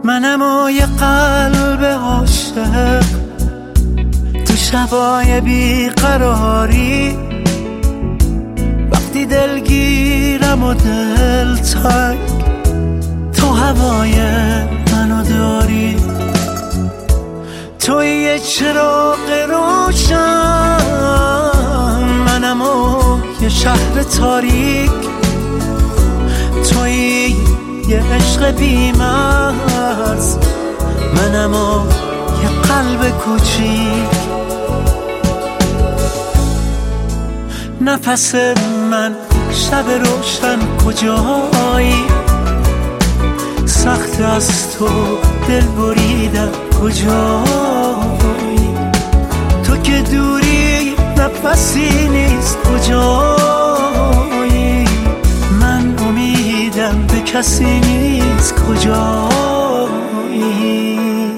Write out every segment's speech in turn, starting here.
منم و یه قلب عاشق تو شبای بیقراری، وقتی دلگیرم و دل تنگ تو هوای منو داری. توی یه چراغ روشن، منم و یه شهر تاریک، توی یه عشق بی‌مرز، منم و یه قلب کوچیک. نفس من شب روشن کجایی، سخت از تو دل بریدم کجایی، تو که دوری نفسی نیست کجایی، من امیدم به کسی نیست کجایی.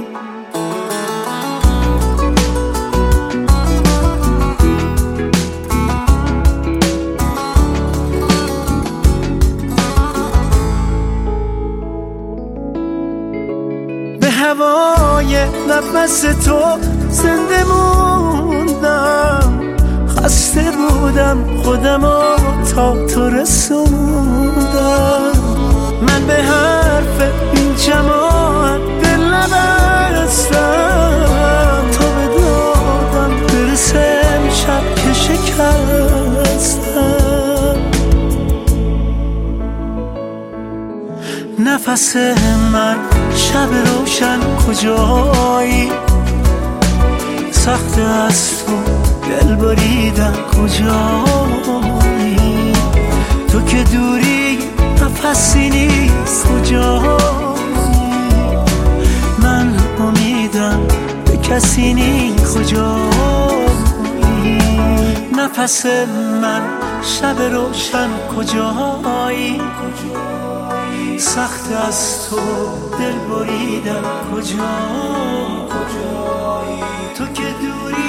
هوای نفس تو زنده موندم، خسته بودم خودمو تا تو رسوندم. من به حرف این جماعت دل نبستم، تو به دادم برسه امشب که شکستم. نفس من شب روشن کجایی، سخت از تو دل بریدم کجایی، تو که دوری نفسی نیست کجایی، من امیدم به کسی نیست کجایی. نفس من شب روشن کجایی، سخت از تو دل بریدم کجایی، تو که دوری